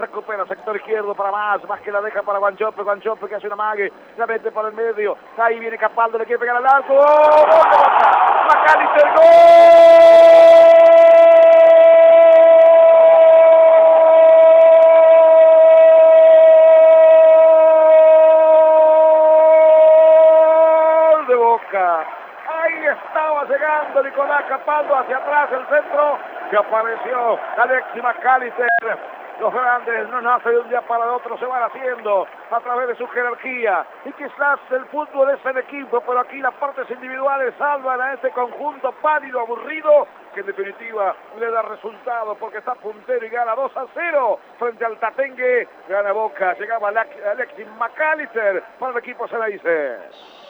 recupera sector izquierdo para más que la deja para Guanchope que hace una mague, la mete por el medio, ahí viene Capaldo, le quiere pegar al arco, ¡gol de Boca! Macalister, ¡gol! De Boca. Ahí estaba llegando Nicolás Capaldo hacia atrás, el centro que apareció Alexis Macalister. Los grandes no nacen de un día para el otro, se van haciendo a través de su jerarquía. Y quizás el fútbol es el equipo, pero aquí las partes individuales salvan a este conjunto pálido, aburrido, que en definitiva le da resultado porque está puntero y gana 2-0 frente al Tatengue. Gana Boca, llegaba Alexis Macalister para el equipo Ceneice.